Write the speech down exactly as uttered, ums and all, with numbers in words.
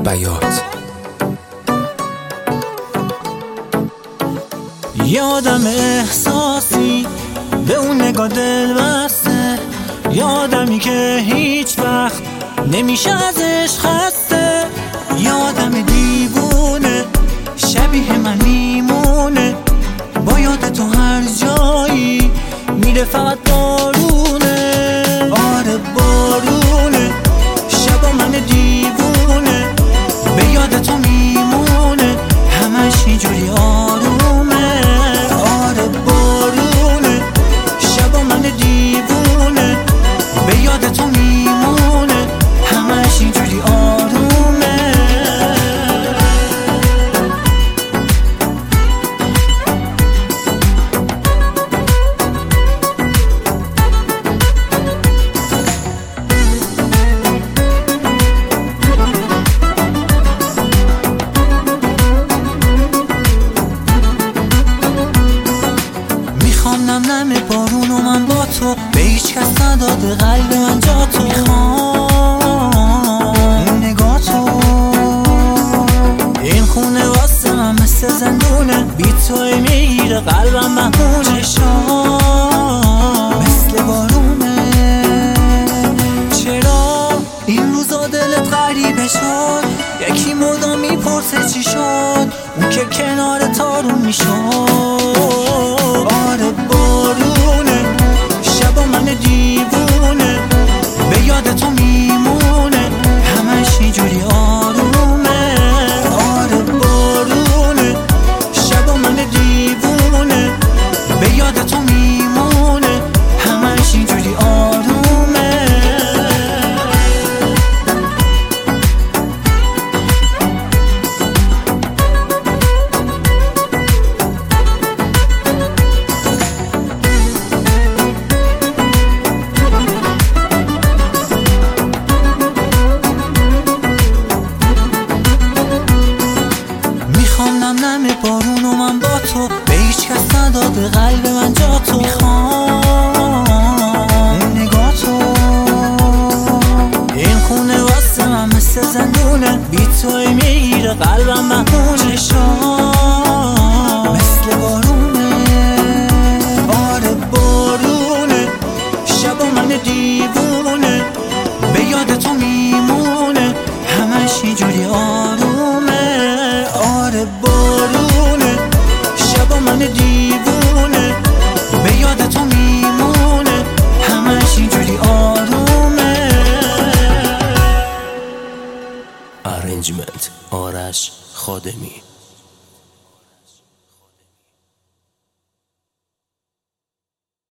بیات. یه آدم احساسی به اون نگاه دل بسته، یه آدمی که هیچ وقت نمیشه ازش خسته، یه آدم دیوونه شبیه من میمونه، با یاد تو هر جایی میره فقط بارونه. آره بارونه، شبا من دیوونه به یاد تو میمونه، همش اینجوری آرومه. آره بارونه، شبا من دیوونه به یاد تو میمونه، همش اینجوری آرومه. نم نم بارون و من با تو، به هیچ کس نداده قلب من جا تو. میخوام این نگاه تو، این خونه واسه من مثل زندونه، بی توی میگیره قلبم مهمونه. چشام مثل بارونه، چرا این روزا دلت غریبه شد؟ یکی مدام میپرسه چی شد، اون که کنار تارون میشد. آره بارونه، شبا من دیوونه به یاد تو میمونه، همش اینجوری آرومه. آره بارونه، شبا من دیوونه به یاد تو میمونه، همش اینجوری آرومه. نم نم بارون و من با تو، به هیچ کس نداده قلب من جا تو. میخوام این نگاه تو، این خونه واسه من مثل زندونه، بی توی میگیره قلبم مهمونه. چشام مثل بارونه، آره بارونه، شبا من دیوونه به یاد تو میمونه، همش اینجوری آرومه. آره بارونه، شبا من دیوونه به یاد تو میمونه، همش اینجوری آرومه. ارنجمنت آرش خادمی.